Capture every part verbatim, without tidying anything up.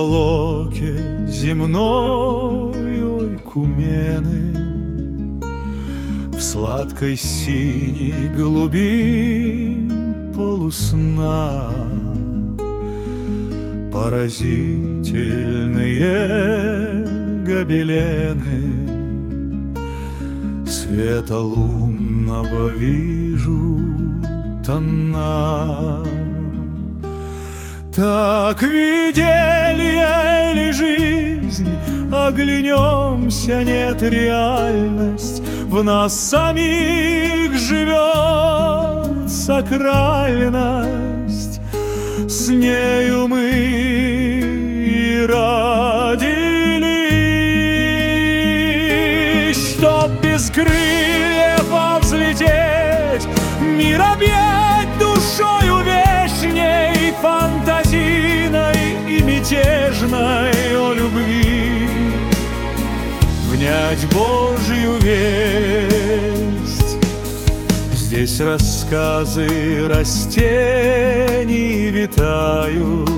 поволоке земной ойкумены, в сладкой синей глуби полусна. Поразительные гобелены света лунного вижу тона. Так видели ли жизнь, оглянемся, нет, реальность в нас самих живет сакральность. С нею мы и родились, чтоб без крыльев взлететь, мир объять душою вечней, фантазийной и мятежной о любви, внять Божью весть. Здесь рассказы растений витают,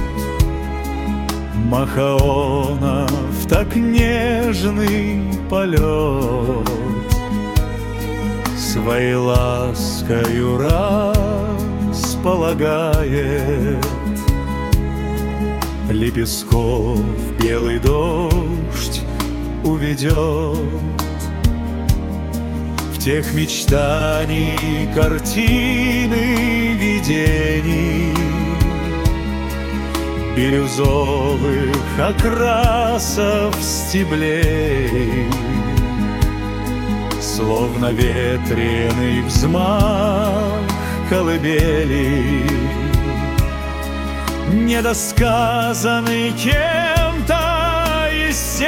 махаонов так нежный полет своей ласкою располагает. Лепестков белый дождь уведет в тех мечтаний картины видений, бирюзовых окрасов стеблей, словно ветреный взмах колыбели, недосказанный кем-то из сей.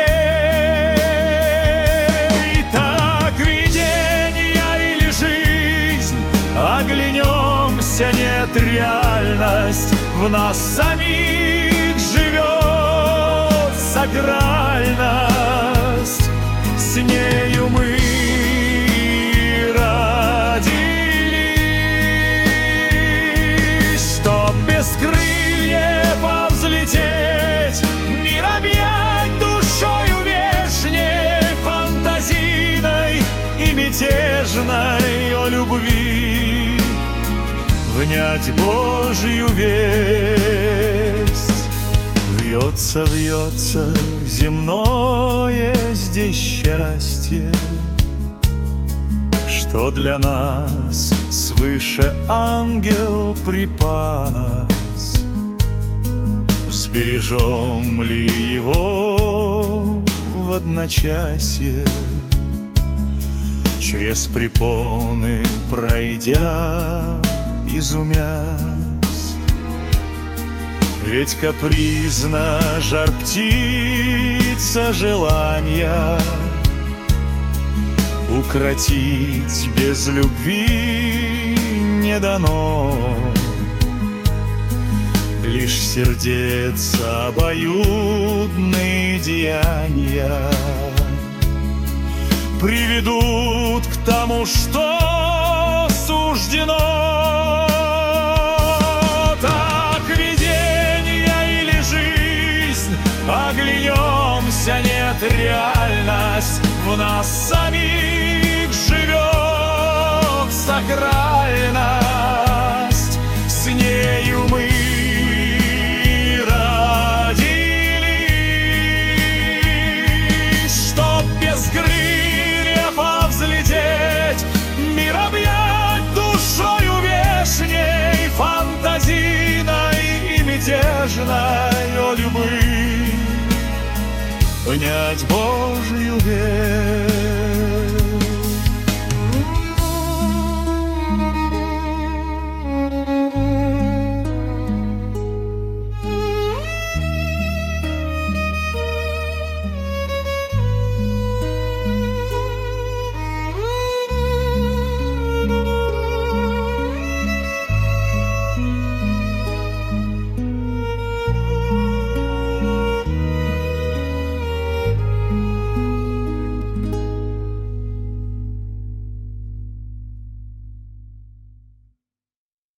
Так видение или жизнь, оглянемся, нет, реальность в нас самих живет сакральность. С нею мы родились, чтоб без крыльев взлететь, мир объять душою вечней, фантазийной и мятежной о любви, внять Божью весть. Вьется, вьется земное здесь счастье, что для нас свыше ангел припас. Сбережем ли его в одночасье, через препоны пройдя, изумясь? Ведь капризна жар птица желания укротить без любви не дано. Лишь сердца обоюдные деяния приведут к тому, что суждено. Так видение или жизнь, оглянемся, нет, реальность в нас самих живет сакральность. С нею мы родились, чтоб без крыльев взлететь, мир объять душою вечней, фантазийной и мятежной о любви, внять Божью весть.